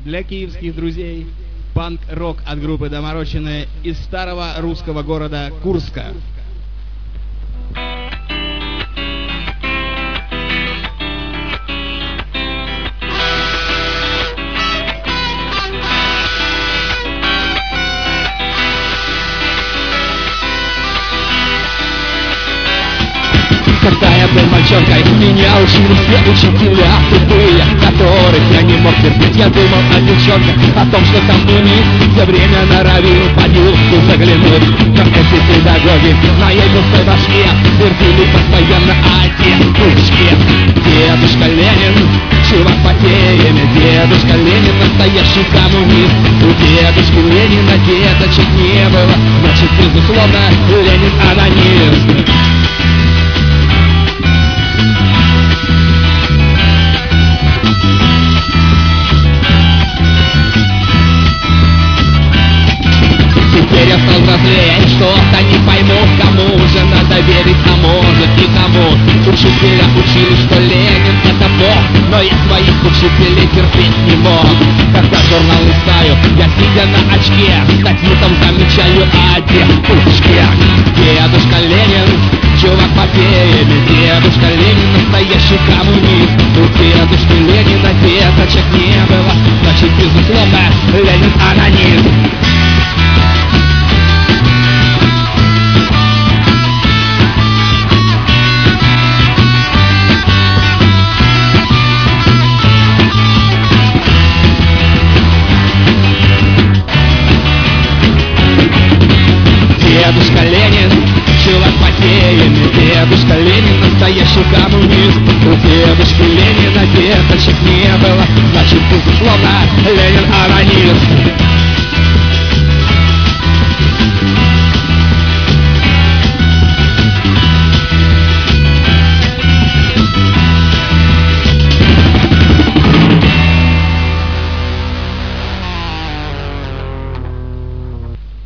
Для киевских друзей панк-рок от группы Доморощенные из старого русского города Курска. Когда я был мальчонкой, меня учили все учителя тупые, которых я не мог терпеть. Я думал о девчонках, о том, что там у них все время норовил под юбку заглянуть. Но эти педагоги в моей пустой башке твердили постоянно о девушке. Дедушка Ленин, чувак по теме. Дедушка Ленин, настоящий коммунист. У дедушки Ленина деточек не было, значит, безусловно, Ленин анонист. Теперь я стал взрослее, что-то не пойму, кому же надо верить, а может и кому. Учителя учили, что Ленин это Бог, но я своих учителей терпеть не мог. Когда журнал листаю, я сидя на очке, статью там замечаю о девушке. Дедушка Ленин, чувак по теме. Дедушка Ленин, настоящий коммунист. У дедушки Ленина деточек не было, значит, безусловно, Ленин анонист. Дедушка Ленин, чувак по теме. Дедушка Ленин, настоящий коммунист. У дедушки Ленина деточек не